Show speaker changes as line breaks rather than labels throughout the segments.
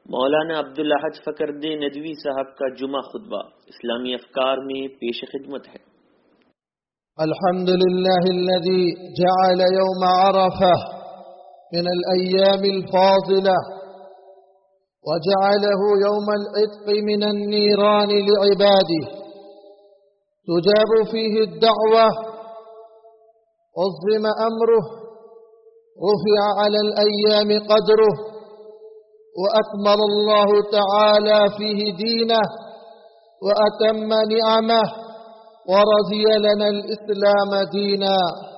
मौलाना अब्दुल अहद फकरुद्दीन नदवी साहब का जुमा खुतबा इस्लामी अफकार में पेश खिदमत है।
अल्हम्दुलिल्लाहिल्लज़ी जअल यौम अरफा मिन अल-अय्याम अल-फाज़िला व जअलहु यौम अल-इत्क़ मिन अन-नीरान लिइबादिही तुजाबु फीही अद-दअवा उज़्ज़िमा अमरुहु रुफ़िअ अला अल-अय्याम क़द्रुहु وأكمل الله تعالى فيه دينه وأتم نعمه ورضي لنا الإسلام دينا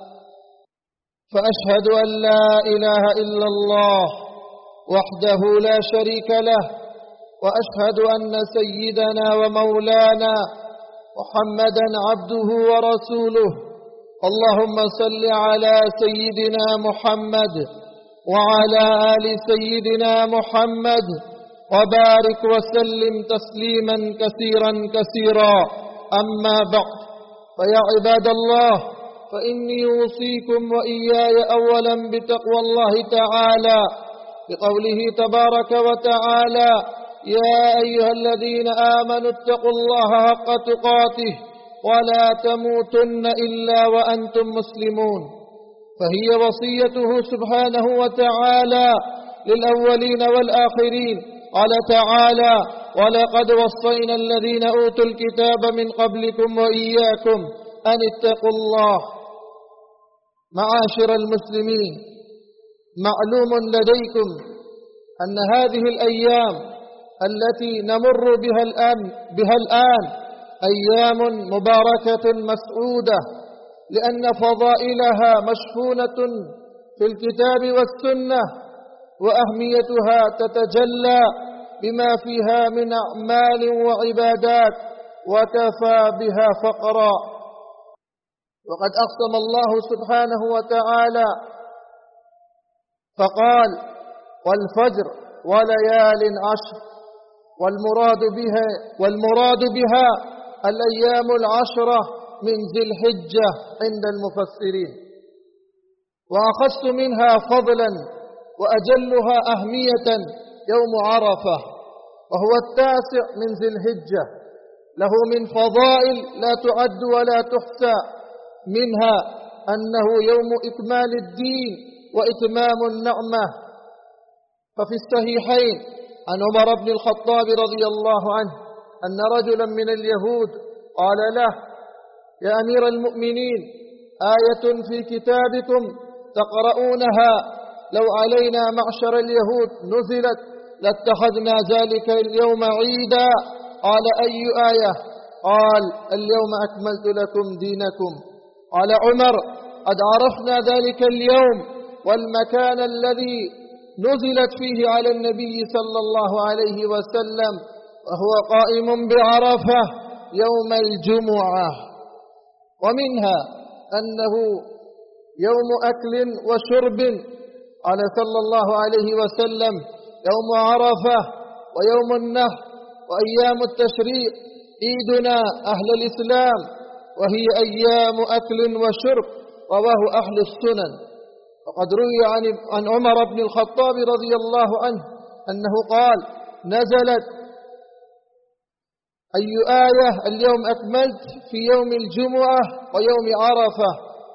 فأشهد أن لا إله إلا الله وحده لا شريك له وأشهد أن سيدنا ومولانا محمدا عبده ورسوله اللهم صل على سيدنا محمد وعلى آل سيدنا محمد وبارك وسلم تسليما كثيرا كثيرا أما بعد فيا عباد الله فإني أوصيكم وإياي أولا بتقوى الله تعالى بقوله تبارك وتعالى يا أيها الذين آمنوا اتقوا الله حق تقاته ولا تموتن إلا وأنتم مسلمون فهي وصيته سبحانه وتعالى للأولين والآخرين قال تعالى ولقد وصينا الذين أوتوا الكتاب من قبلكم وإياكم أن اتقوا الله. معاشر المسلمين، معلوم لديكم أن هذه الأيام التي نمر بها الآن أيام مباركة مسعودة، لأن فضائلها مشحونة في الكتاب والسنة، وأهميتها تتجلى بما فيها من أعمال وعبادات وكفى بها فقرا. وقد أقسم الله سبحانه وتعالى فقال والفجر وليال عشر، والمراد بها الأيام العشرة من ذي الحجة عند المفسرين، وأخص منها فضلا وأجلها أهمية يوم عرفة، وهو 9 من ذي الحجة، له من فضائل لا تعد ولا تحصى، منها أنه يوم إكمال الدين وإتمام النعمة. ففي الصحيحين عن عمر بن الخطاب رضي الله عنه أن رجلا من اليهود قال له يا أمير المؤمنين آية في كتابكم تقرؤونها لو علينا معشر اليهود نزلت لاتخذنا ذلك اليوم عيدا. قال أي آية؟ قال اليوم أكملت لكم دينكم. قال عمر قد عرفنا ذلك اليوم والمكان الذي نزلت فيه على النبي صلى الله عليه وسلم، وهو قائم بعرفة يوم الجمعة. ومنها أنه يوم أكل وشرب، قال صلى الله عليه وسلم يوم عرفة ويوم النحر وأيام التشريق عيدنا أهل الإسلام، وهي أيام أكل وشرب، رواه أهل السنن. وقد روي عن عمر بن الخطاب رضي الله عنه أنه قال نزلت أي آية اليوم أكملت في يوم الجمعة ويوم عرفة.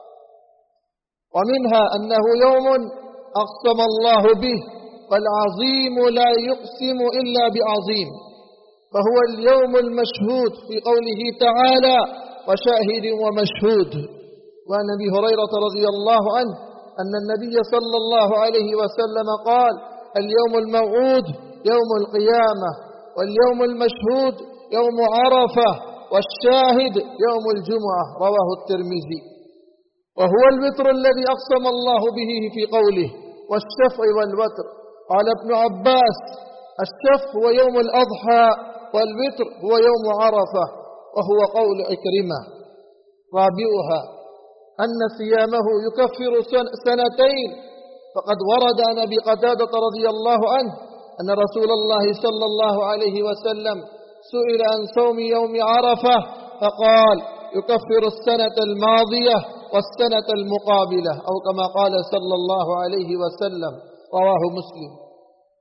ومنها أنه يوم أقسم الله به، والعظيم لا يقسم إلا بعظيم، فهو اليوم المشهود في قوله تعالى وشاهد ومشهود. وعن أبي هريرة رضي الله عنه أن النبي صلى الله عليه وسلم قال اليوم الموعود يوم القيامة، واليوم المشهود يوم عرفة، والشاهد يوم الجمعة، رواه الترمذي. وهو الوتر الذي أقسم الله به في قوله والشفع والوتر. قال ابن عباس الشفع هو يوم الأضحى، والوتر هو يوم عرفة، وهو قول عكرمة. رابعها أن صيامه يكفر سنتين، فقد ورد عن أبي قتادة رضي الله عنه أن رسول الله صلى الله عليه وسلم سئل عن صوم يوم عرفة فقال يكفر السنة الماضية والسنة المقابلة، أو كما قال صلى الله عليه وسلم، رواه مسلم.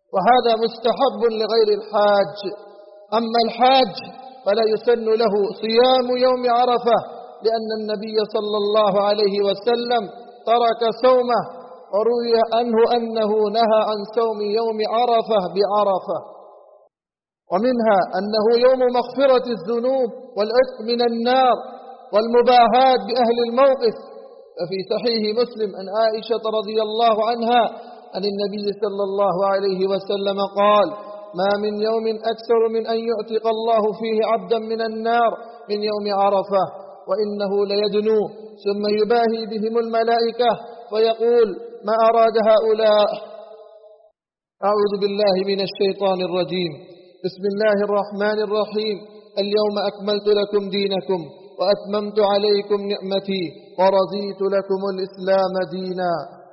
وهذا مستحب لغير الحاج. أما الحاج فلا يسن له صيام يوم عرفة، لأن النبي صلى الله عليه وسلم ترك صومه، وروي عنه أنه نهى عن صوم يوم عرفة بعرفة. ومنها أنه يوم مغفرة الذنوب والعتق من النار والمباهاة بأهل الموقف. ففي صحيح مسلم عن عائشة رضي الله عنها عن النبي صلى الله عليه وسلم قال: ما من يوم أكثر من أن يعتق الله فيه عبدا من النار من يوم عرفة، وإنه ليدنو ثم يباهي بهم الملائكة فيقول: ما أراد هؤلاء؟ أعوذ بالله من الشيطان الرجيم. بسم الله الرحمن الرحيم. اليوم أكملت لكم دينكم وأتممت عليكم نعمتي ورضيت لكم الإسلام دينا.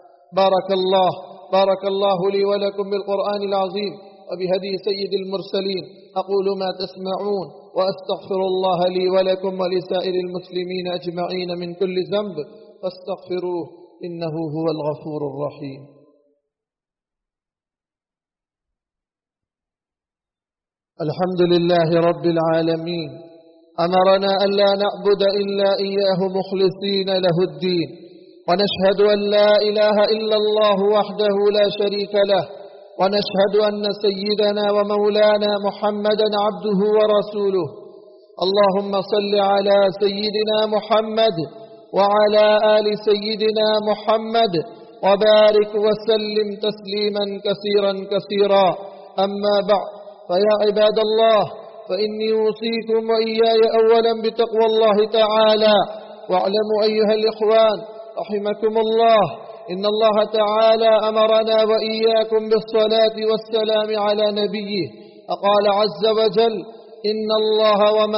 بارك الله لي ولكم بالقرآن العظيم وبهدي سيد المرسلين. أقول ما تسمعون وأستغفر الله لي ولكم ولسائر المسلمين أجمعين من كل ذنب فاستغفروه إنه هو الغفور الرحيم. الحمد لله رب العالمين، أمرنا أن لا نعبد إلا إياه مخلصين له الدين، ونشهد أن لا إله إلا الله وحده لا شريك له، ونشهد أن سيدنا ومولانا محمدا عبده ورسوله. اللهم صل على سيدنا محمد وعلى آل سيدنا محمد وبارك وسلم تسليما كثيرا كثيرا. أما بعد، فيا عباد الله، فإني أوصيكم وإياي أولا بتقوى الله تعالى. واعلموا أيها الإخوان رحمكم الله، إن الله تعالى أمرنا وإياكم بالصلاة والسلام على نبيه، فقال عز وجل: إن الله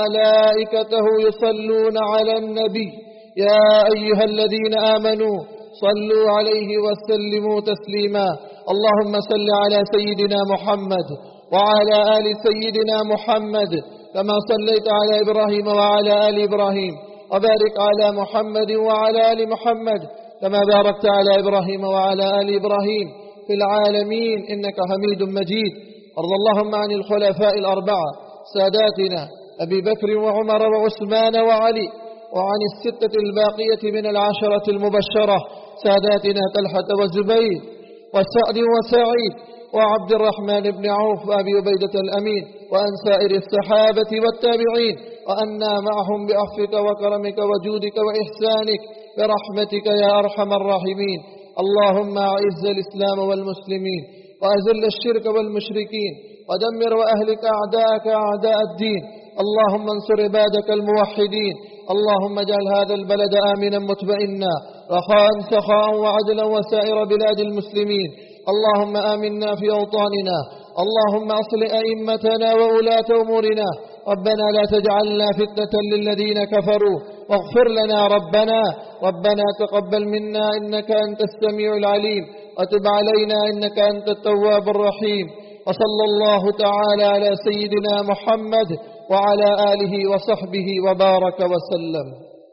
وملائكته يصلون على النبي يا أيها الذين آمنوا صلوا عليه وسلموا تسليما. اللهم صل على سيدنا محمد وعلى آل سيدنا محمد كما صليت على إبراهيم وعلى آل إبراهيم، وبارك على محمد وعلى آل محمد كما باركت على إبراهيم وعلى آل إبراهيم في العالمين إنك حميد مجيد. وارض اللهم عن الخلفاء الأربعة ساداتنا أبي بكر وعمر وعثمان وعلي، وعن الستة الباقية من العشرة المبشرة ساداتنا طلحة والزبير وسعد وسعيد وعبد الرحمن بن عوف وأبي عبيدة الأمين، وأن سائر الصحابة والتابعين، وأنا معهم بعفوك وكرمك وجودك وإحسانك برحمتك يا أرحم الراحمين. اللهم أعز الإسلام والمسلمين، وأذل الشرك والمشركين، ودمر وأهلك أعداءك أعداء الدين. اللهم انصر عبادك الموحدين. اللهم اجعل هذا البلد آمنا مطمئنا رخاء سخاء وعدلا وسائر بلاد المسلمين. اللهم آمنا في أوطاننا. اللهم أصلح أئمتنا وولاة أمورنا. ربنا لا تجعلنا فتنة للذين كفروا واغفر لنا ربنا تقبل منا إنك أنت السميع العليم، وتب علينا إنك أنت التواب الرحيم. وصلى الله تعالى على سيدنا محمد وعلى آله وصحبه وبارك وسلم.